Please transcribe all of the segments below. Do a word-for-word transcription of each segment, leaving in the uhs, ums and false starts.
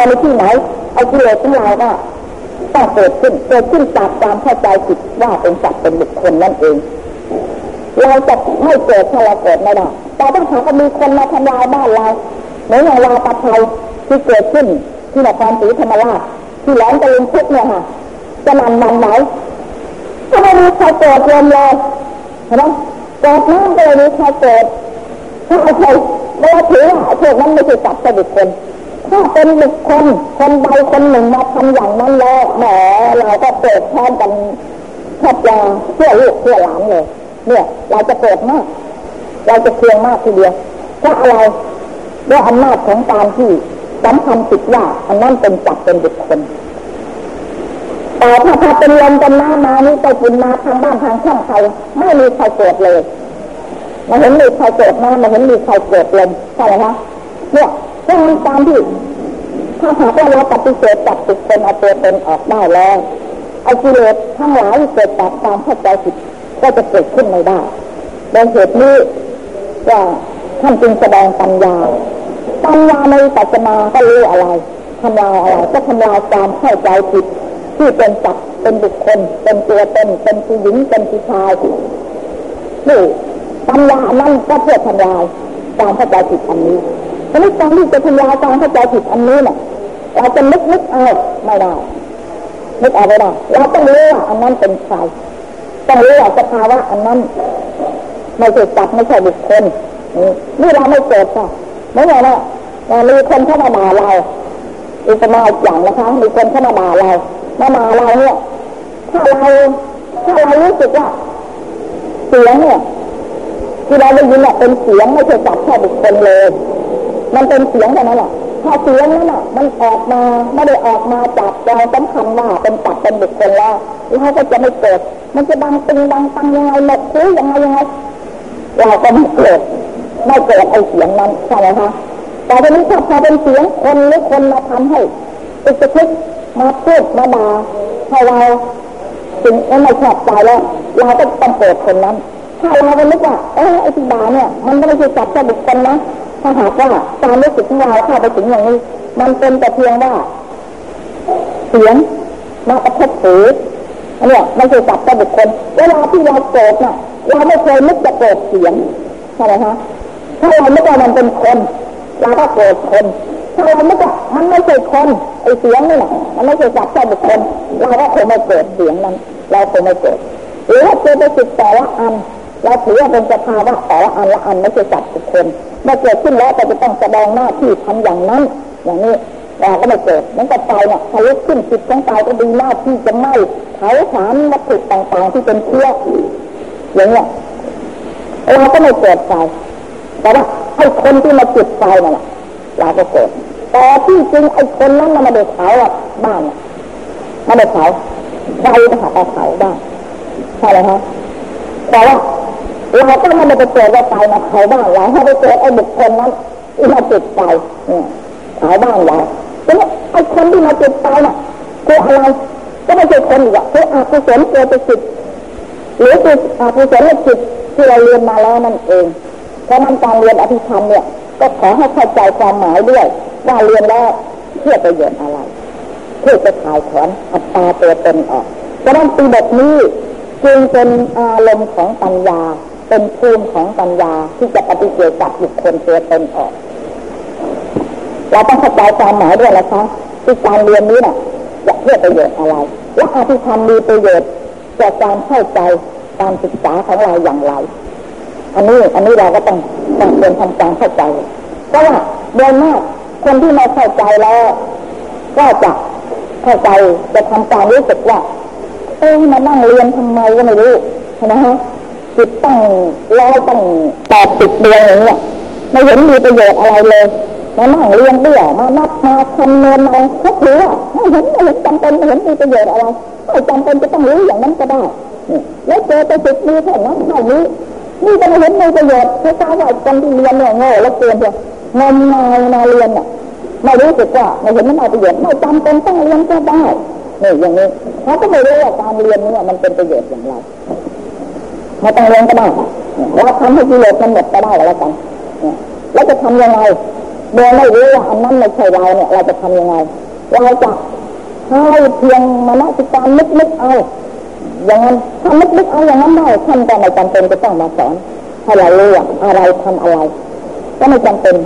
ในที่ไหนไอ้กิเลสของเราก็ต้องเกิดขึ้นเกิดขึ้นจากความเข้าใจผิดว่าเป็นสัตว์เป็นบุคคลนั่นเองเราจะไม่เกิดถ้าเราเกิดไม่ได้แต่ถ้าหากมีคนมาทำลายบ้านเราเหมือนอย่างวาตาไทยที่เกิดขึ้นที่นครศรีธรรมราชที่แหลมตะลุมพุกเนี่ยค่ะจะนำมันไหนถ้าไม่มีใครเกิดรวมเลยเห็นไหมเกิดน้ำเลยมีใครเกิดถ้าใครไม่ถือว่าพวกนั้นไม่ใช่สัตว์เป็นบุคคลถ้าเป็นบุคคลคนใดคนหนึ่งมาทำอย่างนั้นแล้วแหมเราก็เกิดแทนกันแทบจะเพื่อลูกเพื่อหลานเลยเนี่ยเราจะเกิดมากเราจะเคียงมากทีเดียวเพราะอะไรด้วยอำนาจของการที่สำคัญผิดว่าอันนั้นเป็นจักเป็นบุคคลแต่ถ้าถ้าเป็นลมเป็นน้ำมานี่ไปกินมาทางบ้านทางช่องใครไม่มีใครเกิดเลยมาเห็นมีใครเกิดมามาเห็นมีใครเกิดลมใช่ไหมคะเนี่ยเรื่องนี้การที่ถ้าหากว่าเราปฏิเสธจับบุคคลเอาตัวตนออกได้แล้วไอ้กิเลสทั้งหลายเกิดจากความเข้าใจผิดก็จะเกิดขึ้นไม่ได้โดยเหตุนี้ว่าท่านจึงแสดงปัญญาปัญญาในปัจจนาก็รู้อะไรทำลายอะไรก็ทำลายความเข้าใจผิดที่เป็นจักเป็นบุคคลเป็นตัวตนเป็นผู้หญิงเป็นผู้ชายนี่ปัญญานั่นก็เพื่อทำลายความเข้าใจผิดอันนี้ทีนี้การที่จะทำลายความเข้าใจผิดอันนี้เนี่ยเราจะนึกนึกเอาไม่ได้นึกเอาไม่ได้เราต้องรู้ว่าอันนั้นเป็นใครต้องรู้ว่าสภาวะอันนั้นไม่ใช่จักไม่ใช่บุคคลนี่เราไม่เกิดค่ะไม่ใช่นะมีคนเข้ามาด่าเราอีกมาอย่างนะคะมีคนเข้ามาด่าเรามาด่าเราเนี่ยถ้าเราถ้าเรารู้สึกว่าเสียงเนี่ยที่เราได้ยินเนี่ยเป็นเสียงไม่ใช่จักแค่บุคคลเลยมันเป็นเสียงแค่นั้นแหละถ้าเสียงนั้นน่ะมันออกมาไม่ได้ออกมาจากใจสำคัญว่าเป็นจักเป็นบุคคลแล้วเราก็จะไม่เกิดมันจะดังตึงดังตังยังไงหลบคุยยังไงยังไงเราก็ไม่เกิดไม่เกิดไอเสียงนั้นใช่ไหมคะแต่ทีนี้ถ้าพอเป็นเสียงคนหรือคนมาทำให้อิจฉามาพูดมาด่าให้เราถึงไม่ชอบใจแล้วเราก็ต้องเกิดคนนั้นถ้าเราไปนึกว่าเออไอ้ที่ด่าเนี่ยมันไม่ใช่จับแค่บุคคลนะถ้าหากว่าการรู้สึกของเราเข้าไปถึงอย่างนี้มันเป็นแต่เพียงว่าเสียงมากระทบหูอันนี้ไม่ใช่จับแค่บุคคลเวลาที่เราโกรธน่ะเราไม่เคยนึกจะโกรธเสียงใช่ไหมคะถ้าเรานึกว่ามันเป็นคนเราก็โกรธคนถ้าเรานึกว่ามันไม่ใช่คนไอ้เสียงนี่แหละมันไม่ใช่จับแค่บุคคลเราก็คงไม่โกรธเสียงนั้นเราคงไม่โกรธหรือว่าเจตสิกแต่ละอันเราถือว่าเป็นสภาวะแต่ละอันละอันไม่ใช่จับบุคคลเมื่อเกิดขึ้นแล้วก็จะต้องแสดงหน้าที่ทำอย่างนั้นอย่างนี้เราก็ไม่เกิดนั้นก็ใจเนี่ยทะลุขึ้นจิตของใจก็ดีหน้าที่จะไม่เผาผลาญวัตถุต่างๆที่เป็นเชื้ออย่างเงี้ยเราก็ไม่เกิดไฟแต่ว่าไอ้คนที่มาจุดไฟนั่นแหละเราก็เกิดแต่ที่จริงไอ้คนนั้นมันไม่ได้เผาอ่ะบ้านไม่ได้เผาไฟก็หาเผาได้ใช่ไหมฮะแต่ว่าเราก็ไม่ได้ไปเกิดว่าไฟมาเผาบ้านเราให้ไปเกิดไอ้บุคคลนั้นที่มาจุดไฟเนี่ยเผาบ้านเราทีนี้ไอ้คนที่มาจุดไฟน่ะคืออะไรก็ไม่ใช่คนอีกอ่ะคืออกุศลเกิดจากจิตหรือคืออกุศลจิตที่เราเรียนมาแล้วนั่นเองเพราะนั้นการเรียนอภิธรรมเนี่ยก็ขอให้เข้าใจความหมายด้วยว่าเรียนแล้วเพื่อประโยชน์อะไรเพื่อจะถ่ายถอนอัตตาตัวตนออกเพราะนั้นปีบทนี้จึงเป็นอารมณ์ของปัญญาเป็นภูมิของปัญญาที่จะปฏิเสธจากบุคคลตัวตนออกเราต้องเข้าใจความหมายด้วยนะคะที่การเรียนนี้น่ะจะเพื่อประโยชน์อะไรและอภิธรรมมีประโยชน์จากการเข้าใจการศึกษาของเราอย่างไรอันนี้อันนี้เราก็ต้องต้องเป็นทำการเข้าใจเพราะว่าโดยมากคนที่ไม่เข้าใจแล้วก็จะเข้าใจจะทำการรู้สึกว่าเอ้ยมานั่งเรียนทำไมก็ไม่รู้นะฮะจิตต้องเราต้องตอบติดเรียนอย่างเงี้ยไม่เห็นมีประโยชน์อะไรเลยมานั่งเรียนเบื่อมานับมาคำนวณเอาแค่ถือว่าไม่เห็นไม่เห็นจำเป็นไม่เห็นมีประโยชน์อะไรไม่จำเป็นจะต้องรู้อย่างนั้นก็ได้แล้วเจอไปติดมีแค่นั้นเท่านี้นี่จะไม่เห็นมีประโยชน์เพราะการว่าคนที่เรียนเนี่ยโง่แล้วเกินไปงมงายมาเรียนเนี่ยไม่รู้สึกว่าไม่เห็นมันมีประโยชน์ไม่จำเป็นต้องเรียนก็ได้นี่อย่างนี้เขาก็ไม่รู้ว่าการเรียนเนี่ยมันเป็นประโยชน์อย่างไรไม่ต้องเรียนก็ได้เราทำให้กิเลสมันหมดก็ได้แล้วกันแล้วจะทำยังไงโดยไม่รู้ว่าอันนั้นไม่ใช่เราเนี่ยเราจะทำยังไงเราจะให้เพียงมนสิการนึกๆเอาอย่างนั้นถ้านึกๆเอาอย่างนั้นได้ท่านก็ไม่จำเป็นจะต้องมาสอนให้เรารู้ว่าอะไรทำอะไรก็ไม่จำเป็น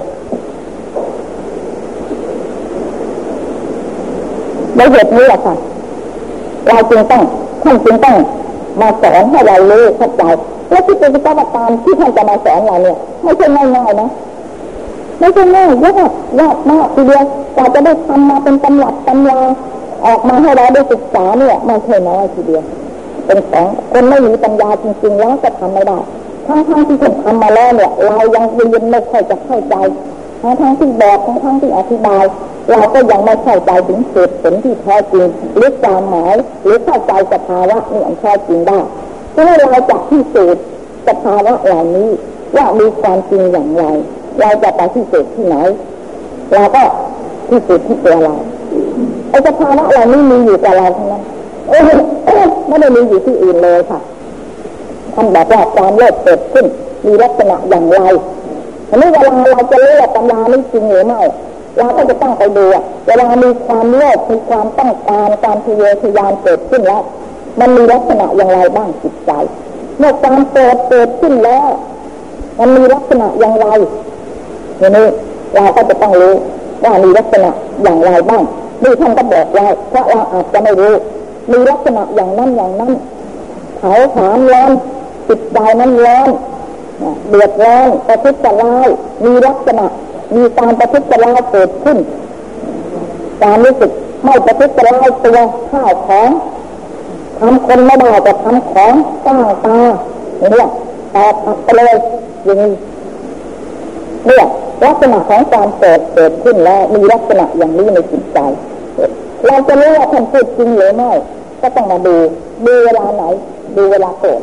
ในเหตุนี้แหละค่ะเราจึงต้องท่านจึงต้องมาสอนให้เรารู้เข้าใจและที่เป็นกิจกรรมที่ท่านจะมาสอนเราเนี่ยไม่ใช่ง่ายๆนะไม่ใช่ง่ายยากยากมากทีเดียวกว่าจะได้ทำมาเป็นตำรับตำราออกมาให้เราได้ศึกษาเนี่ยไม่ใช่น้อยทีเดียวเป็นของคนไม่มีปัญญาจริงๆแล้วจะทำไม่ได้ทั้งๆที่ท่านทำมาแล้วเนี่ยเรายังยังไม่ค่อยจะเข้าใจทั้งๆที่บอกทั้งๆที่อธิบายเราก็ยังไม่เข้าใจถึงเหตุผลที่แท้จริงหรือความหมายหรือเข้าใจสภาวะนี่อันแท้จริงได้เพราะเราจะพิสูจน์สภาวะเหล่านี้ว่ามีความจริงอย่างไรเราจะไปพิสูจน์ที่ไหนเราก็พิสูจน์ที่ตัวเราไอ้สภาวะเหล่านี้มีอยู่กับเราเท่านั้นไม่ได้มีอยู่ที่อื่นเลยค่ะท่านบอกว่าความโลภเกิดขึ้นมีลักษณะอย่างไรอันนี้เวลาเราจะรู้ว่าตำรานี้จริงหรือไม่เราก็จะต้องไปดูเวลามีความโลภมีความต้องการการทะเยอทะยานเกิดขึ้นแล้วมันมีลักษณะอย่างไรบ้างจิตใจเมื่อความเกิดเกิดขึ้นแล้วมันมีลักษณะอย่างไรทีนี้เราก็จะต้องรู้ว่ามีลักษณะอย่างไรบ้างนี่ท่านก็บอกไว้เพราะเราอาจจะไม่รู้มีลักษณะอย่างนั้นอย่างนั้นเผาผลาญร้อนจิตใจนั้นร้อนเดือดร้อนประทุษร้ายมีลักษณะมีการประทุษร้ายเกิดขึ้นการรู้สึกไม่ประทุษร้ายตัวข้าวของทำคนไม่ได้แต่ทำของสร้างตาเนี่ยแต่ตัดไปเลยอย่างนี้เนี่ยลักษณะของการเกิดเกิดขึ้นแล้วมีลักษณะอย่างนี้ในจิตใจเราจะรู้ว่าท่านพูดจริงหรือไม่ก็ต้องมาดูดูเวลาไหนดูเวลาเกิด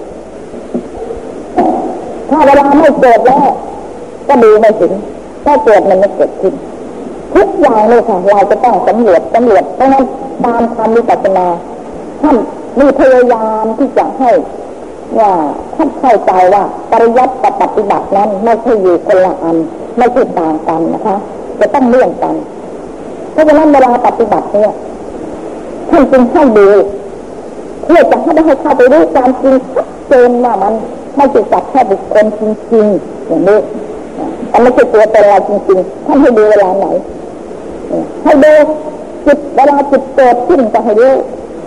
ถ้าเวลาไม่เกิดแล้วก็ดูไม่ถึงถ้าเกิดมันไม่เกิดขึ้นทุกอย่างเลยค่ะเราจะต้องสำรวจสำรวจเพราะนั้นตามธรรมวิปัสสนาท่านมีพยายามที่จะให้ว่าท่านเข้าใจว่าปริยัติกับปฏิบัตินั้นไม่ใช่อยู่คนละอันไม่ใช่ต่างกันนะคะจะต้องเลื่อนกันเพราะฉะนั้นเวลาปฏิบัติเนี่ยท่านจึงให้ดูเพื่อจะให้ได้เข้าไปรู้ความจริงชัดเจนว่ามันไม่ใช่จับแค่บุคคลจริงๆอย่างนี้มันไม่ใช่ตัวตนเราจริงๆท่านให้ดูเวลาไหนให้ดูจิตเวลาจิตเกิดขึ้นก็ให้รู้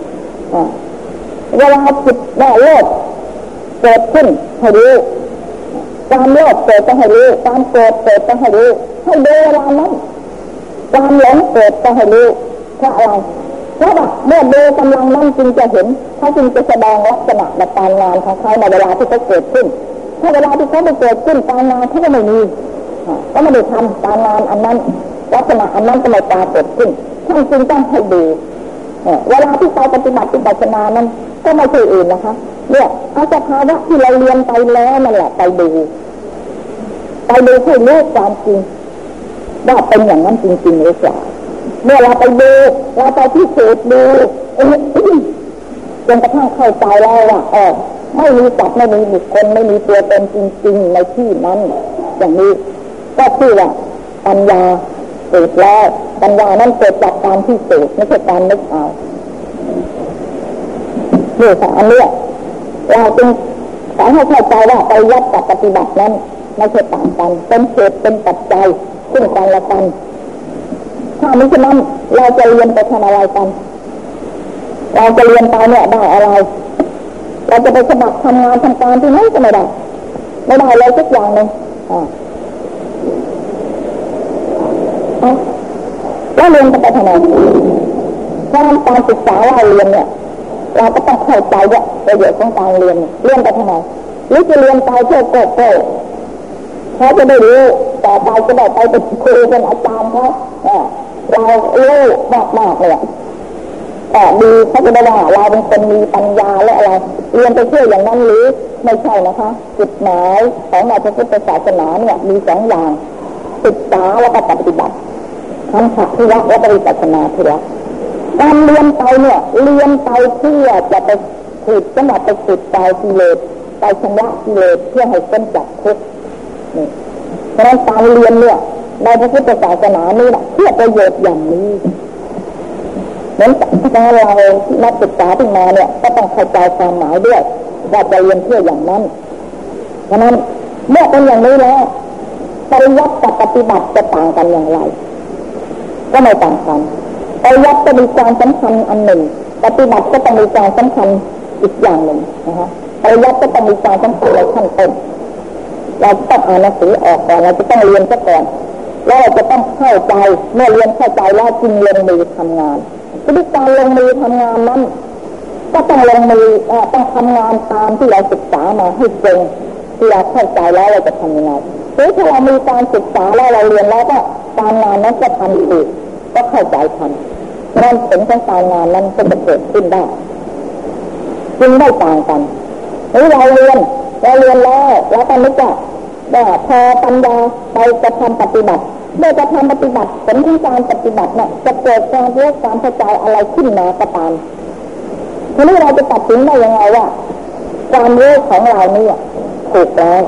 เวลาจิตแม่โลภเกิดขึ้นให้รู้ความโลภเกิดก็ให้รู้ความโกรธเกิดก็ให้รู้ให้ดูเวลานั้นความหลงเกิดก็ให้รู้เพราะอะไรเพราะว่าเมื่อดูกำลังนั้นจึงจะเห็นเขาจึงจะแสดงลักษณะและการงานของเขาในเวลาที่เขาเกิดขึ้นถ้าเวลาที่เขาไม่เกิดขึ้นการงานเขาก็ไม่มีก็ไม่ได้ทำการงานอันนั้นลักษณะอันนั้นก็ไม่ปรากฏขึ้นท่านจึงต้องให้ดูเวลาที่เราปฏิบัติวิปัสสนานั้นก็ไม่ใช่อื่นนะคะเนี่ยเอาสภาวะที่เราเรียนไปแล้วนั่นแหละไปดูไปดูให้รู้ความจริงว่าเป็นอย่างนั้นจริงๆหรือเปล่าเมื่อเราไปดูเราไปพิสูจน์ดูจนกระทั่งเข้าใจแล้วว่าเออไม่มีสัตว์ไม่มีบุคคลไม่มีตัวตนจริงๆในที่นั้นอย่างนี้ก็ชื่อว่าปัญญาเกิดแล้วปัญญานั้นเกิดจากการพิสูจน์ไม่ใช่การนึกเอานี่ค่ะอันนี้เราจึงขอให้เข้าใจว่าปริยัติกับปฏิบัตินั้นไม่ใช่ต่างกันเป็นเหตุเป็นปัจจัยซึ่งกันและกันถ้าไม่เช่นนั้นเราจะเรียนไปทำอะไรกันเราจะเรียนไปเนี่ยได้อะไรเราจะไปสมัครทำงานทำการที่ไหนก็ไม่ได้ไม่ได้เลยสักอย่างหนึ่งอ่าแล้วเรียนจะไปทำไมเพราะการศึกษาเราเรียนเนี่ยเราก็ต้องเข้าใจว่าประโยชน์ของการเรียนเรียนไปทำไมหรือจะเรียนไปเพื่อโกโก้เขาจะได้รู้ต่อไปจะได้ไปเป็นครูเป็นอาจารย์เขาเรารู้มากๆเลยแต่ดีเขาจะได้ว่าเราเป็นคนมีปัญญาและอะไรเรียนไปเพื่ออย่างนั้นหรือไม่ใช่นะคะจุดหมายของในพระพุทธศาสนาเนี่ยมีสองอย่างศึกษาแล้วก็ปฏิบัติทำขัดที่รักและปฏิบัตินาที่รักการเรียนไปเนี่ยเรียนไปเพื่อจะไปขุดจะมาไปขุดใจกิเลสไปชำระกิเลสเพื่อให้พ้นจากทุกข์นี่เพราะฉะนั้นการเรียนเนี่ยในพระพุทธศาสนานี่แหละเพื่อประโยชน์อย่างนี้เหมือนกับเรานักศึกษาที่มาเนี่ยก็ต้องเข้าใจความหมายด้วยว่าจะเรียนเพื่ออย่างนั้นเพราะนั้นเมื่อเป็นอย่างนี้แล้วปริยัติกับปฏิบัติจะต่างกันอย่างไรก็ไม่ต่างกันปริยัติจะมีความสำคัญอันหนึ่งปฏิบัติก็ต้องมีความสำคัญอีกอย่างหนึ่งนะคะปริยัติก็ต้องมีความสำคัญในขั้นต้นเราต้องอ่านหนังสือออกก่อนเราจะต้องเรียนซะก่อนแล้วเราจะต้องเข้าใจเมื่อเรียนเข้าใจแล้วจึงลงมือทำงานวิธีการลงมือทำงานนั้นก็ต้องลงมือต้องทำงานตามที่เราศึกษามาให้ตรงที่เราเข้าใจแล้วเราจะทำยังไงหรือถ้าเรามีการศึกษาแล้วเราเรียนแล้วก็การงานนั้นจะทำถูกก็เข้าใจทำนั่นผลของการงานนั้นก็จะเกิดขึ้นได้จึงได้ต่างกันหรือเราเรียนเราเรียนแล้วแล้วตอนนี้ก็ได้พอปัญญาไปกระทำปฏิบัติเมื่อกระทำปฏิบัติผลของการปฏิบัติเนี่ยจะเกิดการเรียกความเข้าใจอะไรขึ้นมาก็ตามทีนี้เราจะตัดสินได้ยังไงว่าความรู้ของเราเนี่ยถูกแล้ว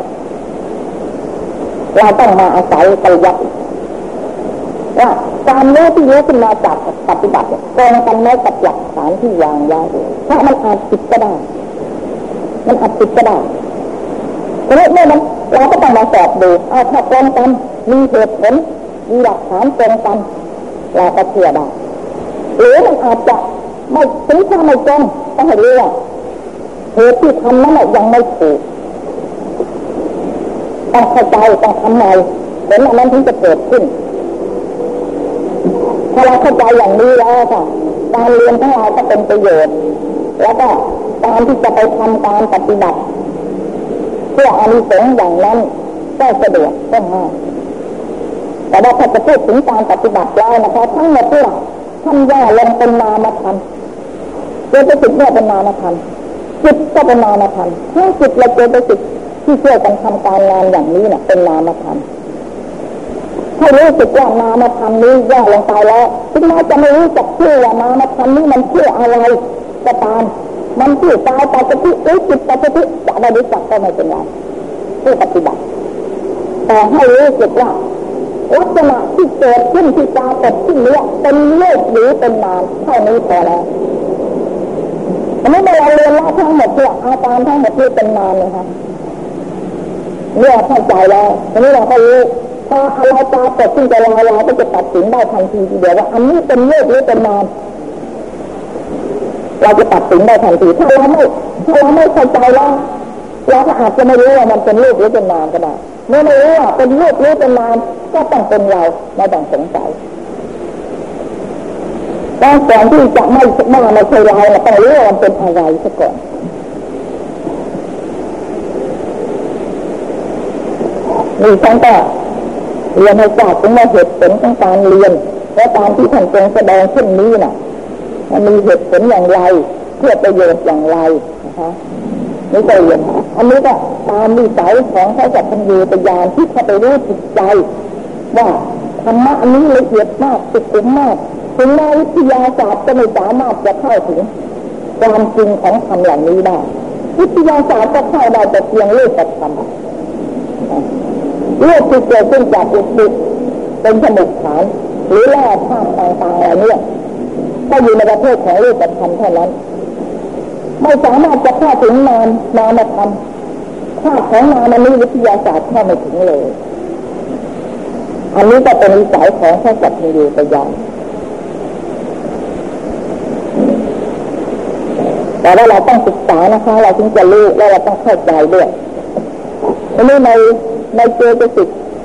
เราต้องมาอาศัยปริยัติว่าความรู้ที่รู้ขึ้นมาจากปฏิบัติตรงกันไหมกับหลักฐานที่วางไว้ถ้ามันอาจผิดก็ได้มันอาจผิดก็ได้ทีนี้เมื่อนั้นเราก็ต้องมาสอบดูเอาถ้าตรงกันมีเหตุผลมีหลักฐานตรงกันเราก็เชื่อได้หรือมันอาจจะไม่ถึงถ้าไม่ตรงต้องให้รู้ว่าเหตุที่ทำนั้นยังไม่ถูกต้องเข้าใจต้องทำใหม่ผลอันนั้นถึงจะเกิดขึ้นถ้าเราเข้าใจอย่างนี้แล้วค่ะการเรียนของเราก็เป็นประโยชน์แล้วก็การที่จะไปทำการปฏิบัติเพื่ออานิสงส์อย่างนั้นก็สะดวกก็ง่ายแต่ว่าถ้าจะพูดถึงการปฏิบัติแล้วนะคะทั้งหมดที่เราท่านย่อลงเป็นนามธรรมเจตสิกเนี่ยเป็นนามธรรมจิตก็เป็นนามธรรมทั้งจิตและเจตสิกที่ช่วยกันทำการงานอย่างนี้เนี่ยเป็นนามธรรมให้รู้สึกว่านามธรรมนี้ย่อลงไปแล้วถึงแม้จะไม่รู้จักชื่อว่านามธรรมนี้มันชื่ออะไรก็ตามมันชื่อกายปัจจุบันหรือจิตปัจจุบันจะไม่รู้จักก็ไม่เป็นไรผู้ปฏิบัติแต่ให้รู้สึกว่าลักษณะที่เกิดขึ้นที่ปรากฏขึ้นนี้เป็นเลขหรือเป็นนามเท่านี้พอแล้วอันนี้เราเรียนแล้วทั้งหมดเนี่ยอาการทั้งหมดที่เป็นนามเลยค่ะเมื่อเข้าใจแล้วอันนี้เราก็รู้พออะไรปรากฏขึ้นจะลอยๆก็จะตัดสินได้ทันทีทีเดียวว่าอันนี้เป็นเลขหรือเป็นนามเราจะตัดสินได้ทันทีถ้าเราไม่ถ้าเราไม่เข้าใจแล้วเราก็อาจจะไม่รู้ว่ามันเป็นเลขหรือเป็นนามก็ได้เมื่อไม่รู้ว่าเป็นเลขหรือเป็นนามก็ต้องเป็นเราไม่ต้องสงสัยแต่ก่อนที่จะไม่ไม่ไม่ใช่เราเราต้องรู้ว่ามันเป็นอะไรซะก่อนนี่ฉันก็เรียนให้ทราบถึงว่าเหตุผลของการเรียนและการที่ท่านทรงแสดงเช่นนี้น่ะมันมีเหตุผลอย่างไรเพื่อประโยชน์อย่างไรนะคะนี่ก็เรียนอันนี้ก็ตามวิสัยของพระสัพพัญญูตญาณที่เข้าไปรู้จิตใจว่าธรรมะอันนี้ละเอียดมากสุขุมมากถึงแม้วิทยาศาสตร์จะไม่สามารถจะเข้าถึงความจริงของธรรมเหล่านี้ได้วิทยาศาสตร์ก็เข้าได้แต่เพียงรูปธรรมรูปที่เกิดขึ้นจากอุตุเป็นสมุทฐานหรือแร่ธาตุต่างๆอะไรเนี่ยก็อยู่ในประเภทของรูปธรรมเท่านั้นไม่สามารถจะเข้าถึงนามนามธรรมธาตุของนามอันนี้วิทยาศาสตร์เข้าไม่ถึงเลยอันนี้ก็เป็นวิสัยของพระสัพพัญญูตญาณแต่ว่าเราต้องศึกษานะคะเราถึงจะรู้และเราต้องเข้าใจด้วยอันนี้ในในเจตสิก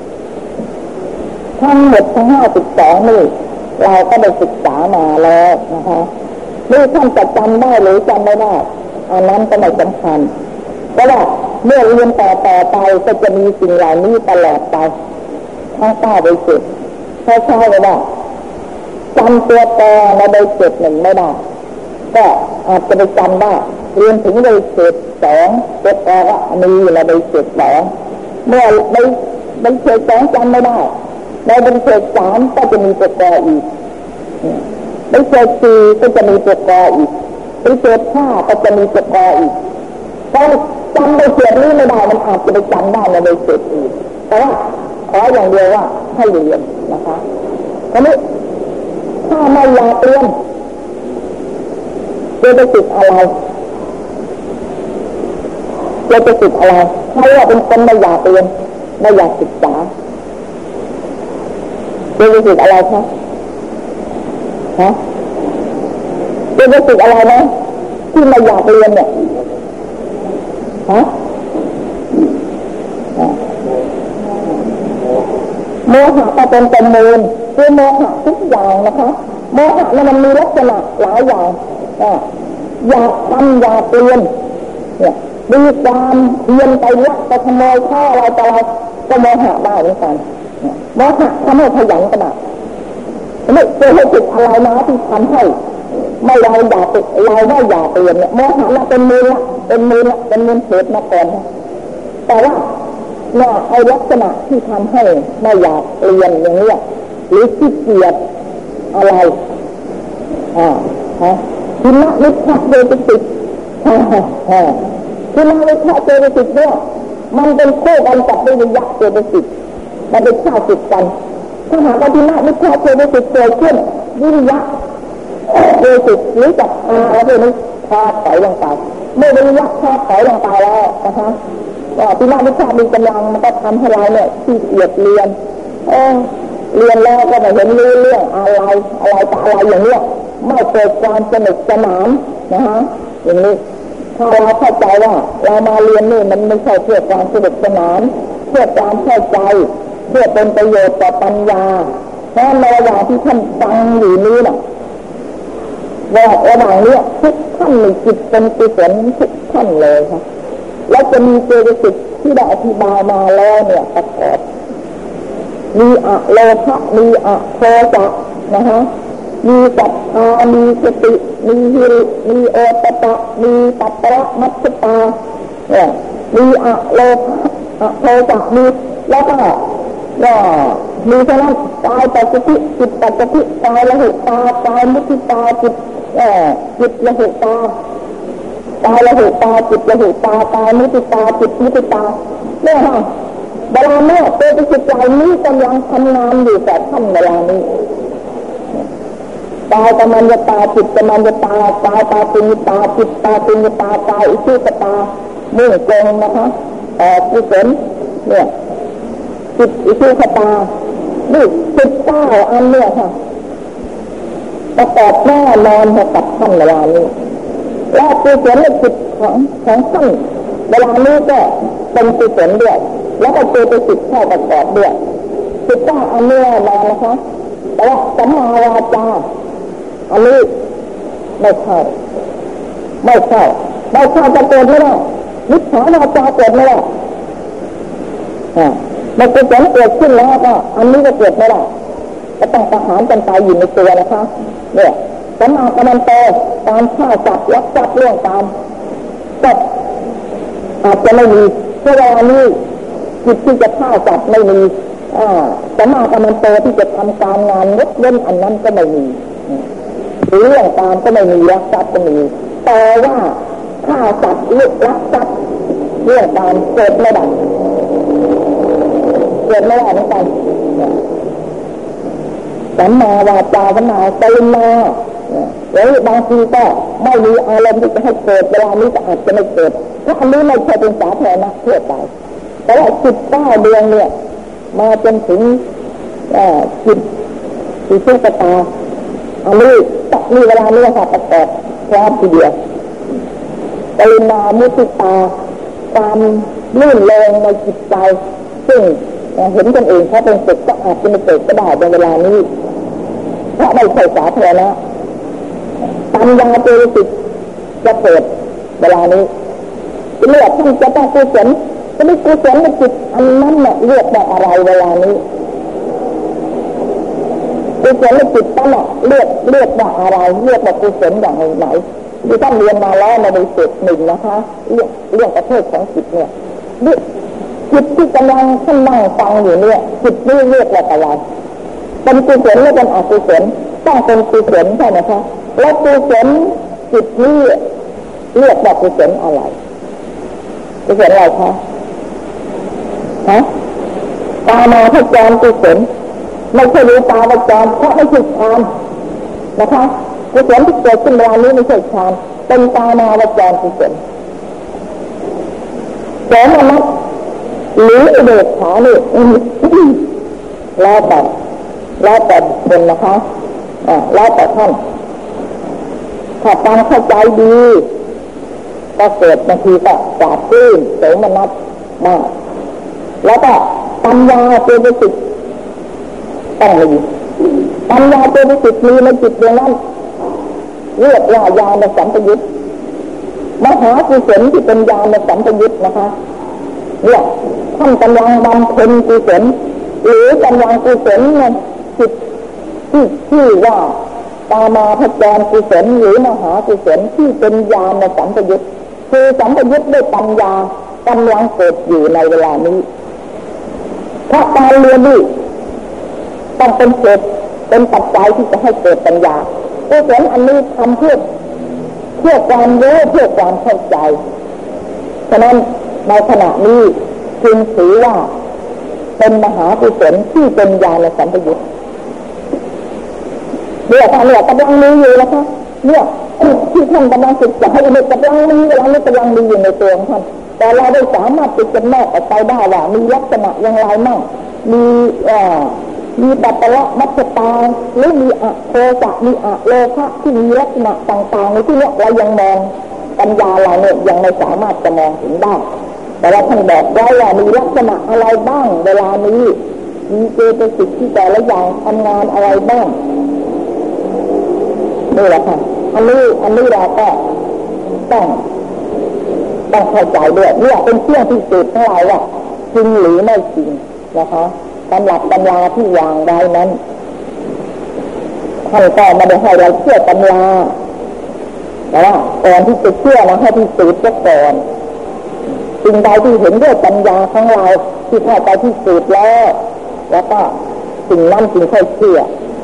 ทั้งหมดทั้งห้าสิบสองนี่เราก็ได้ศึกษามาแล้วนะคะนี่ท่านจะจำได้หรือจำไม่ได้อันนั้นก็ไม่สำคัญเพราะว่าเมื่อเรียนต่อต่อไปก็จะมีสิ่งเหล่านี้ตลอดไปทั้งเก้าใบเจ็ดใช่ใช่เลยว่าจำตัวแปรในใบเจ็ดหนึ่งไม่ได้ก็อาจจะไปจำได้เรียนถึงใบเจ็ดสองตัวแปรว่ามีในใบเจ็ดสองเมื่อใบใบเจ็ดสองจำไม่ได้ในใบเจ็ดสามก็จะมีตัวแปรอีกใบเจ็ดสี่ก็จะมีตัวแปรอีกใบเจ็ดห้าก็จะมีตัวแปรอีกถ้าจำใบเจ็ดนี้ไม่ได้มันอาจจะไปจำได้ในใบเจ็ดอีกแต่ว่าขออย่างเดียวว่าให้เรียนนะคะทีนี้ถ้าไม่อยากเรียนจะจะติดอะไรจะจะติดอะไรใครว่าเป็นคนไม่อยากเรียนไม่อยากศึกษาจะจะติดอะไรคะฮะจะจะติดอะไรนะที่ไม่อยากเรียนเนี่ยฮะโมหะก็เป็นจำนวนคือโมหะทุกอย่างนะคะโมหะเนี่ยมันมีลักษณะหลายอย่างอยากทำอยากเรียนเนี่ยมีความเพียรไปลักไปขโมยข้ออะไรต่ออะไรก็โมหะได้เหมือนกันโมหะทำให้ขยันก็ได้ไม่เคยให้ติดอะไรนะที่ทำให้ไม่เราอยากติดเราไม่อยากเรียนเนี่ยโมหะน่ะเป็นมูลละเป็นมูลละเป็นมูลเหตุมาก่อนแต่ว่าเนี่ยไอ้ลักษณะที่ทำให้ไม่อยากเรียนอย่างนี้หรือขี้เกียจอะไรอ่าฮะทิฏฐิวิชาเจตสิกฮ่าฮ่าฮ่าทิฏฐิวิชาเจตสิกเนี่ยมันเป็นคู่กันกับวิริยะเจตสิกมันเป็นข้าศึกกันถ้าหากว่าทิฏฐิวิชาเจตสิกเกิดขึ้นวิริยะเจตสิกหรือจับอาอะไรนี้พาถอยลงไปเมื่อวิริยะพาถอยลงไปแล้วนะคะว่าที่น่าวิชามีกำลังมันก็ทำให้เราเนี่ยที่เกียจเรียนเออเรียนแล้วก็ไม่เห็นรู้เรื่องอะไรอะไรต่ออะไรอย่างเนี้ยไม่เกิดความสนุกสนานนะฮะอย่างนี้ถ้าเราเข้าใจว่าเรามาเรียนนี่มันไม่ใช่เพื่อความสนุกสนานเพื่อความเข้าใจเพื่อเป็นประโยชน์ต่อปัญญาเพราะในระหว่างที่ท่านฟังอยู่นี้น่ะว่าระหว่างนี้ทุกท่านมีจิตเป็นกุศลทุกท่านเลยค่ะแล้วจะมีเจตสิกที่ได้อธิบายมาแล้วเนี่ยประกอบมีอะโลภะมีอะโทสะนะฮะมีสัทธามีสติมีหิริมีโอตปะมีปัตตระมัชฌตาเนี่ยมีอะโลภะอะโทสะมีแล้วก็ก็มีฉะนั้นกายปัจจุบันจิตปัจจุบันกายละหุตากายมุทิตาจิตเอ่อจิตละหุตากายละหุตาจิตละหุตากายมุทิตาจิตมุทิตาเนี่ยฮะเวลาเนี่ยเจตสิกใจนี้กำลังทำงานอยู่แต่ท่านเวลานี้กายกำลังจะตาจิตกำลังจะตากายตาติญตาจิตตาติญตากายอิสุตตามุ่งตรงนะคะเอ่อกุศลเนี่ยจิตอิสุตตานี่จิตเก้าอันเนี่ยค่ะประกอบแน่นอนกับท่านเวลานี้และกุศลจิตของของท่านเวลานี้ก็เป็นกุศลด้วยแล้วก็เจตสิกเข้าประกอบด้วยจิตเก้าอันนี้แน่นะคะแต่ว่าสัมมาวาจาอันนี้ไม่ใช่ไม่ใช่ไม่ใช่จะเกิดไม่ได้มิจฉาวาจาเกิดไม่ได้อ่ามันเป็นผลเกิดขึ้นแล้วก็อันนี้ก็เกิดไม่ได้ก็ต้องประหารกันตายอยู่ในตัวนะคะเนี่ยสัมมากัมมันโตการฆ่าสัตว์ลักทรัพย์ล่วงตามก็อาจจะไม่มีเพราะว่านี้จิตที่จะฆ่าสัตว์ไม่มีอ่าสัมมากัมมันโตที่จะทำการงานงดเว้นอันนั้นก็ไม่มีหรือเรื่องตามก็ไม่มีลักทรัพย์ก็มีแต่ว่าฆ่าสัตว์ลึกลักทรัพย์เรื่องตามเกิดไม่ได้เกิดไม่ได้เหมือนกันสัมมาวาจาสัมมากัมมันโตแล้วบางทีก็ไม่มีอารมณ์ที่จะให้เกิดเวลานี้ก็อาจจะไม่เกิดเพราะอันนี้ไม่ใช่เป็นสาธารณะทั่วไปแต่ว่าจิตเก้าดวงเนี่ยมาจนถึงจิตอิสุตตาอันนี้มีเวลานี้ค่ะประกอบพร้อมทีเดียวกรุณามุทิตาความลื่นลงในจิตใจซึ่งเห็นคนอื่นเขาเป็นสุขก็อาจจะไม่เกิดก็ได้ในเวลานี้เพราะไม่ใช่สาธารณะปัญญาเจตสิกจะเกิดเวลานี้เลือกท่านจะต้องกุศลจะไม่กุศลในจิตอันนั้นเนี่ยเลือกได้อะไรเวลานี้กุศลในจิตนั่นแหละเลือกเลือกได้อะไรเลือกได้กุศลอย่างไหนที่ท่านเรียนมาแล้วในสุดหนึ่งนะคะเรื่องเรื่องประเภทของจิตเนี่ยจิตที่กำลังท่านนั่งฟังอยู่เนี่ยจิตนี้เรียกว่าอะไรเป็นกุศลหรือเป็นอกุศลต้องเป็นกุศลใช่ไหมคะแล้วกุศลจิตนี้เรียกว่ากุศลอะไรกุศลอะไรคะฮะตามาพจรกุศลไม่ใช่รูปาวจรเพราะไม่ใช่ฌานนะคะกุศลที่เกิดขึ้นเวลานี้ไม่ใช่ฌานเป็นตามาวจรกุศลโสมนัสหรืออุเบกขานี่แล้วแต่แล้วแต่คนนะคะอ่าแล้วแต่ท่านถ้าฟังเข้าใจดีก็เกิดบางทีก็ปราบปลื้มโสมนัสมากแล้วก็ปัญญาตัววิจิตรต้องมีปัญญาตัววิจิตรมีในจิตดวงนั้นเรียกว่าญาณสัมปยุตมหากุศลที่เป็นญาณสัมปยุตนะคะเนี่ยท่านกำลังบำเพ็ญกุศลหรือกำลังกุศลในจิตที่ที่ว่าตามาพจรกุศลหรือมหากุศลที่เป็นญาณสัมปยุตคือสัมปยุตด้วยปัญญากำลังเกิดอยู่ในเวลานี้เพราะการเรียนนี่ต้องเป็นเหตุเป็นปัจจัยที่จะให้เกิดปัญญากุศลอันนี้ทำเพื่อเพื่อความรู้เพื่อความเข้าใจฉะนั้นในขณะนี้จึงถือว่าเป็นมหากุศลที่เป็นญาณสัมปยุตเนี่ยท่านเนี่ยกำลังมีอยู่นะคะเนี่ยที่ท่านกำลังศึกษาอยู่ในกำลังมีเวลานี้กำลังมีอยู่ในตัวของท่านแต่เราได้สามารถติดจำแนกออกไปได้ว่ามีลักษณะอย่างไรมั่งมีเอ่อมีปัตตะมัจจตาหรือมีอะโทสะมีอะโลภะที่มีลักษณะต่างๆในที่นี้เรายังมองปัญญาเราเนี่ยยังไม่สามารถจะมองถึงได้แต่ว่าท่านบอกไว้ว่ามีลักษณะอะไรบ้างเวลานี้มีเจตสิกที่แต่ละอย่างทำงานอะไรบ้างนี่แหละค่ะอันนี้อันนี้เราก็ต้องต้องเข้าใจด้วยเนี่ยเป็นเครื่องพิสูจน์ของเราว่าจริงหรือไม่จริงนะคะสำหรับตำราที่วางไว้นั้นท่านก็ไม่ได้ให้เราเชื่อตำราแต่ว่าก่อนที่จะเชื่อนะให้พิสูจน์ซะก่อนสิ่งใดที่เห็นด้วยปัญญาของเราที่เข้าไปพิสูจน์แล้วแล้วก็สิ่งนั้นจึงค่อยเชื่อ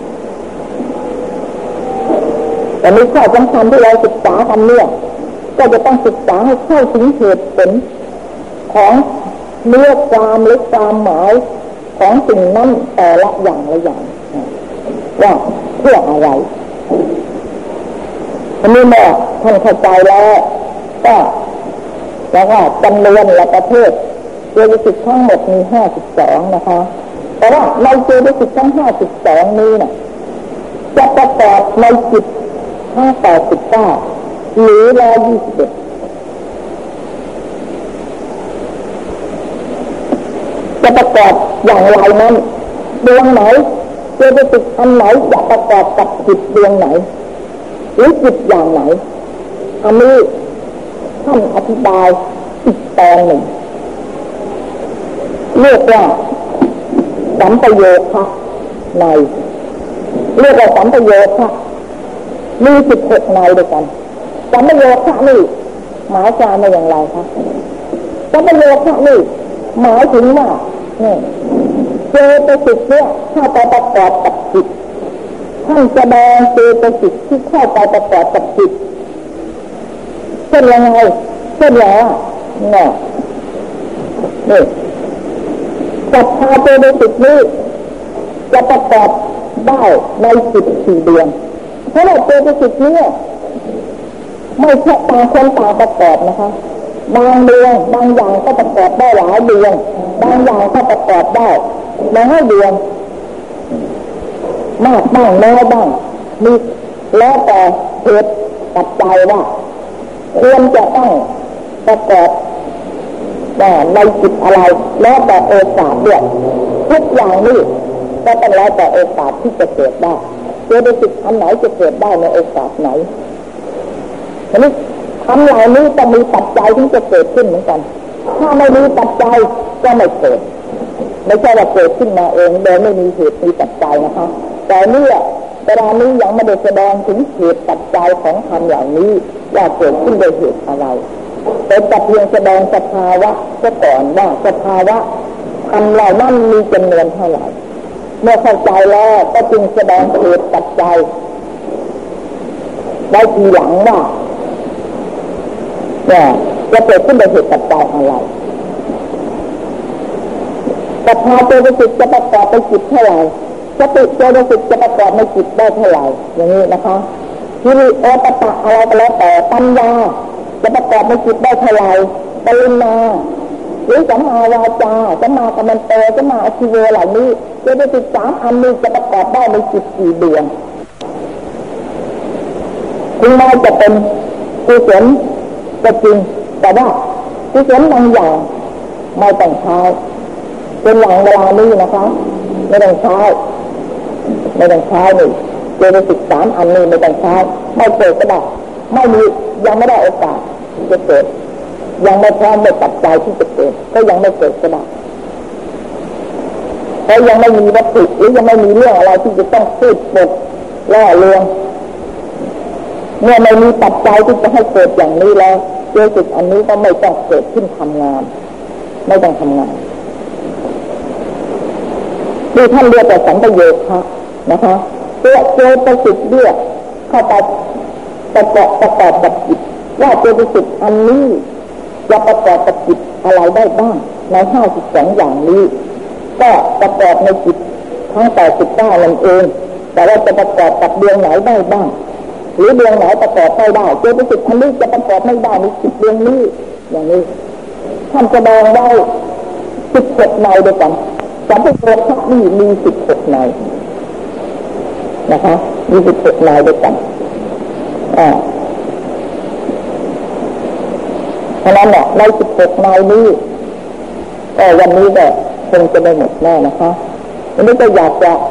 แต่ในข้อสำคัญที่เราศึกษากันเนี่ยก็จะต้องศึกษาให้เข้าถึงเหตุผลของเนื้อความหรือความหมายของสิ่งนั้นแต่ละอย่างละอย่างว่าเพื่ออะไรอันนี้เมื่อท่านเข้าใจแล้วก็แล้วว่าจำนวนและประเภทเจตสิกทั้งหมดมีห้าสิบสองนะคะแต่ว่าในเจตสิกทั้งห้าสิบสองนี้น่ะจะประกอบในจิตห้าแปดสิบเก้าหรือร้อยยี่สิบเอ็ดจะประกอบอย่างไรนั้นดวงไหนเจตสิกอันไหนจะประกอบกับจิตดวงไหนหรือจิตอย่างไหนอันนี้ท่านอธิบายอีกตอนหนึ่งเรียกว่าสัมปโยคะในเรียกว่าสัมปโยคะมีสิบหกในด้วยกันสัมปโยคะนี่หมายความว่าอย่างไรคะสัมปโยคะนี่หมายถึงว่าเนี่ยเจตสิกเนี่ยเข้าไปประกอบกับจิตท่านแสดงเจตสิกที่เข้าไปประกอบกับจิตเช่นยังไงเช่นอย่างเนี่ยนี่ศรัทธาเจตสิกนี้จะประกอบได้ในจิตสี่ดวงเพราะว่าเจตสิกนี้ไม่ใช่ต่างคนต่างประกอบนะคะบางดวงบางอย่างก็ประกอบได้หลายดวงบางอย่างก็ประกอบได้น้อยดวงมากบ้างน้อยบ้างมีแล้วแต่เหตุปัจจัยว่าควรจะต้องประกอบในจิตอะไรแล้วแต่โอกาสด้วยทุกอย่างนี้ก็ต้องแล้วแต่โอกาสที่จะเกิดได้เจตสิกอันไหนจะเกิดได้ในโอกาสไหนอันนี้ทำเหล่านี้ต้องมีปัจจัยที่จะเกิดขึ้นเหมือนกันถ้าไม่มีปัจจัยก็ไม่เกิดไม่ใช่ว่าเกิดขึ้นมาเองโดยไม่มีเหตุมีปัจจัยนะคะแต่เนี่ยเวลานี้ยังไม่ได้แสดงถึงเหตุปัจจัยของธรรมอย่างนี้ว่าเกิดขึ้นโดยเหตุอะไรแต่แต่เพียงแสดงสภาวะซะก่อนว่าสภาวะธรรมเหล่านั้นมีจำนวนเท่าไหร่เมื่อเข้าใจแล้วก็จึงแสดงเหตุปัจจัยไว้ทีหลังว่าเนี่ยจะเกิดขึ้นโดยเหตุปัจจัยอะไร แต่แต่พอเจตสิกจะประกอบในจิตเท่าไหร่สติเจตสิกจะประกอบในจิตได้เท่าไหร่อย่างนี้นะคะฮิริโอตปะอะไรก็แล้วแต่ปัญญาจะประกอบในจิตได้เท่าไหร่ปริญญาหรือสัมมาวาจาสัมมากัมมันโตสัมมาอาชีวะเหล่านี้เจตสิกสามอันนี้จะประกอบได้ในจิตกี่ดวงถึงแม้จะเป็นกุศลก็จริงแต่ว่ากุศลบางอย่างไม่ต้องใช้เป็นหลังเวลานี้นะคะไม่ต้องใช้ไม่ต้องใช้นี่เจตสิกสามอันนี้ไม่ต้องใช้ไม่เกิดก็ได้ไม่มียังไม่ได้โอกาสจะเกิดยังไม่พร้อมไม่ปัจจัยที่จะเกิดก็ยังไม่เกิดก็ได้เพราะยังไม่มีวัตถุหรือยังไม่มีเรื่องอะไรที่จะต้องพูดปดล่อลวงเมื่อไม่มีปัจจัยที่จะให้เกิดอย่างนี้แล้วเจตสิกอันนี้ก็ไม่ต้องเกิดขึ้นทำงานไม่ต้องทำงานที่ท่านเรียกว่าสัมปโยคะนะคะตัวเจตสิกเรียกเข้าไปประกอบประกอบกับจิตว่าเจตสิกอันนี้จะประกอบกับจิตอะไรได้บ้างในห้าสิบสองอย่างนี้ก็ประกอบในจิตทั้งแปดสิบเก้านั่นเองแต่ว่าจะประกอบกับดวงไหนได้บ้างหรือดวงไหนประกอบไม่ได้เจตสิกอันนี้จะประกอบไม่ได้ในจิตดวงนี้อย่างนี้ท่านแสดงได้สิบหกในด้วยกันสัมปโยคะนี่มีสิบหกในนะคะมีสิบหกในด้วยกันอ่าเพราะนั้นเนี่ยในสิบหกในนี้ก็วันนี้ก็คงจะไม่หมดแน่นะคะวันนี้ก็อยากจะ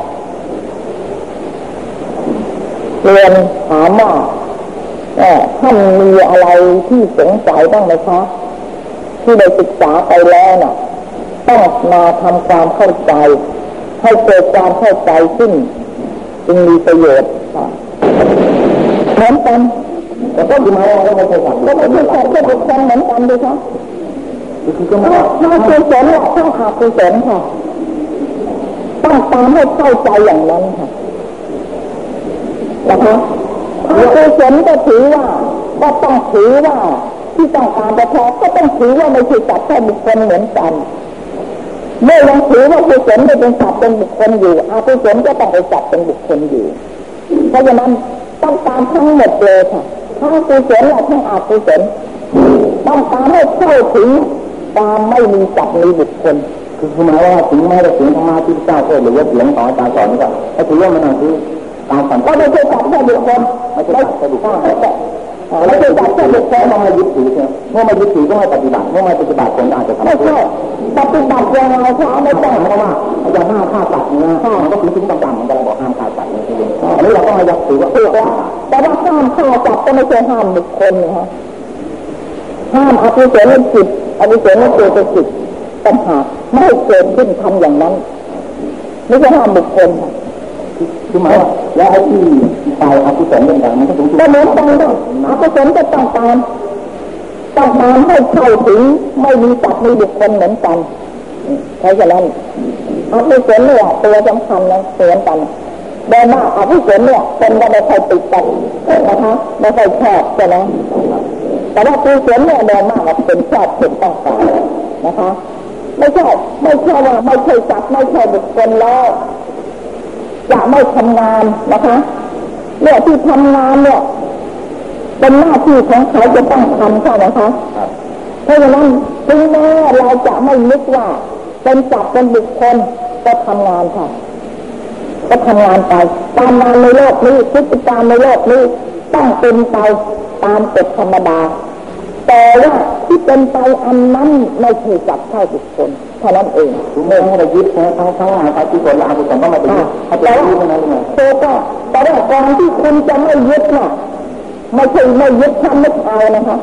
เรียนถามว่าท่านมีอะไรที่สงสัยบ้างไหมคะที่ได้ศึกษาไปแล้วน่ะต้องมาทำความเข้าใจให้เกิดความเข้าใจขึ้นจึงมีประโยชน์เหมือนกันแต่ก็ดูมาแล้วไม่ใช่ครับก็ไม่ใช่แค่บุคคลเหมือนกันด้วยครับถ้ากุศลและถ้าอกุศลค่ะต้องตามให้เข้าใจอย่างนั้นค่ะนะคะถ้ากุศลก็ถือว่าก็ต้องถือว่าที่ต้องการจะแท้ก็ต้องถือว่าไม่ใช่สัตว์แค่บุคคลเหมือนกันเมื่อยังถือว่ากุศลเป็นสัตว์เป็นบุคคลอยู่อกุศลก็ต้องเป็นสัตว์เป็นบุคคลอยู่เพราะฉะนั้นต้องตามทั้งหมดเลยค่ะทั้งกุศลและทั้งอกุศลต้องตามให้เข้าถึงความไม่มีสัตว์มีบุคคลคือหมายว่าถึงแม้จะถึงธรรมะที่เจ้าพูดหรือว่าเสียงของอาจารย์สอนนี่ก็ให้ถือว่ามันคือตามสัมพันธ์ก็ไม่ใช่สัตว์แค่บุคคลไม่ใช่สัตว์แค่บุคคลไม่ใช่สัตว์แค่บุคคลเมื่อมายึดถือเมื่อมายึดถือก็ไม่ปฏิบัติเมื่อมาปฏิบัติผลอาจจะทำไม่ใช่ปฏิบัติยังไงคะไม่ต้องเพราะว่าอย่าห้ามฆ่าสัตว์เนี่ยมันก็ถึงถึงต่างๆมันจะบอกห้ามฆ่าสัตว์นี่เองอันนี้เราต้องมายึดถือว่าเออแต่ว่าห้ามฆ่าสัตว์ก็ไม่ใช่ห้ามบุคคลนะคะห้ามอกุศลจิตอกุศลเจตสิกปัญหาไม่ให้เกิดขึ้นทำอย่างนั้นไม่ใช่ห้ามบุคคลคือหมายว่าแล้วไอ้ที่ตายอกุศลเป็นอย่างมันก็ถึงก็เหมือนกันด้วยอกุศลจะต้องตามต้องตามให้เข้าถึงไม่มีสัตว์มีบุคคลเหมือนกันเพราะฉะนั้นอกุศลเนี่ยตัวสำคัญนะเหมือนกันโดยมากอกุศลเนี่ยเป็นไม่ค่อยติดกันนะคะไม่ค่อยชอบใช่ไหมแต่ว่ากุศลเนี่ยโดยมากเป็นชอบเป็นต้องการนะคะไม่ใช่ไม่ใช่ว่าไม่ใช่สัตว์ไม่ใช่บุคคลแล้วจะไม่ทำงานนะคะเนี่ยที่ทำงานเนี่ยเป็นหน้าที่ของเขาจะต้องทำใช่ไหมคะเพราะฉะนั้นถึงแม้เราจะไม่นึกว่าเป็นสัตว์เป็นบุคคลก็ทำงานค่ะก็ทำงานไปการงานในโลกนี้พฤติกรรมในโลกนี้ต้องเป็นไปตามกฎธรรมดาแต่ว่าที่เป็นไปอันนั้นไม่ใช่จับเข้าบุคคลเท่านั้นเองเมื่อให้เรายึดแท้ทั้งทั้งหลายทั้งที่คนละอาบุคคลต้องมาเป็นแต่ว่าแต่ก็แต่ว่าก่อนที่คุณจะไม่ยึดน่ะไม่ใช่ไม่ยึดทำนึกเอานะคะ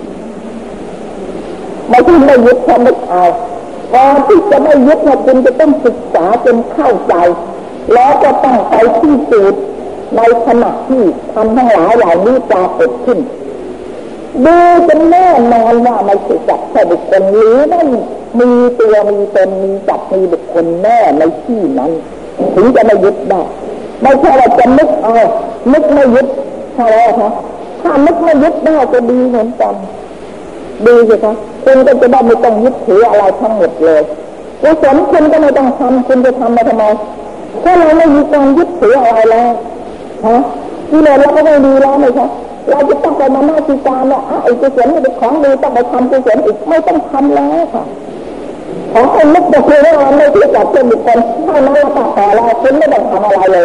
ไม่ใช่ไม่ยึดทำนึกเอาก่อนที่จะไม่ยึดน่ะคุณจะต้องศึกษาจนเข้าใจแล้วก็ต้องไปที่สูตรในขณะที่ทำทั้งหลายเหล่านี้ปรากฏขึ้นดูจนแน่นอนว่าไม่ใช่จับแค่บุคคลหรือนั่นมีตัวมีตนมีจับมีบุคคลแน่ในที่นั้นถึงจะไม่ยึดได้ไม่ใช่ว่าจะนึกเอานึกไม่ยึดใช่ไหมคะถ้านึกไม่ยึดได้จะดีเหมือนกันดีสิคะคุณก็จะได้ไม่ต้องยึดถืออะไรทั้งหมดเลยกุศลคุณก็ไม่ต้องทำคุณจะทำมาทำไมถ้าเราไม่มีการยึดถืออะไรแล้วฮะกิเลสเราก็ไม่ดีแล้วไหมครับเราจะต้องไปมาหน้าที่การว่าไอ้กุศลนี่เป็นของดีต้องไปทำกุศลอีกไม่ต้องทำแล้วค่ะของคนนึกแต่คือว่าไม่ที่จับเป็นบุคคลเท่านั้นเราตัดต่อเราคุณไม่ต้องทำอะไรเลย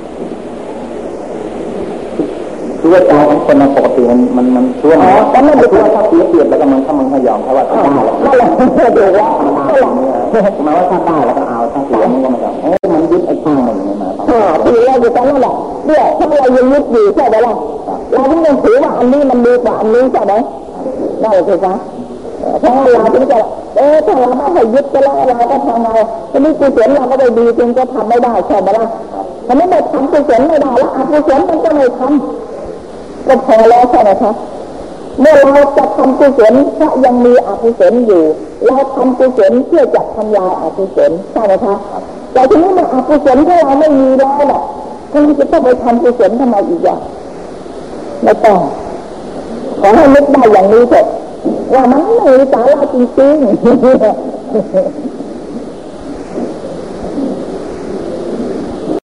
คือว่าตัวของคนปกติมันมันมันช่วงแต่ไม่ได้ตัวเขาเสียเปรียบแล้วก็มันถ้ามันไม่ยอมเพราะว่าถ้าได้แล้วนั่นแหละดูว่านั่นแหละหมายว่าถ้าได้แล้วก็เอาถ้าเสียมันก็ไม่เอาโอ้มันยึดไอ้ข้างหนึ่งนี่มาอ่าถือเราอยู่ตรงนั้นแหละเนี่ยถ้าเรายังยึดอยู่ใช่ไหมล่ะเราต้องยังถือว่าอันนี้มันดีกว่าอันนี้ใช่ไหมได้ใช่ไหมเพราะเราถึงจะเออถ้าเราไม่ให้ยึดก็แล้วเราก็ทำไงทีนี้กุศลเราก็ได้ดีจริงก็ทำไม่ได้ใช่ไหมล่ะถ้าไม่ได้ทำกุศลไม่ได้แล้วอกุศลมันก็ไม่ทำก็พอแล้วใช่ไหมคะเมื่อเราจะทำกุศลถ้ายังมีอกุศลอยู่เราทำกุศลเพื่อจะทำลายอกุศลใช่ไหมคะแต่ทีนี้มันอกุศลที่เราไม่มีแล้วน่ะคุณจะต้องไปทำกุศลทำไมอีกอย่างไม่ต้องขอให้นึกได้อย่างนี้เถอะว่ามันไม่มีสาระจริงๆ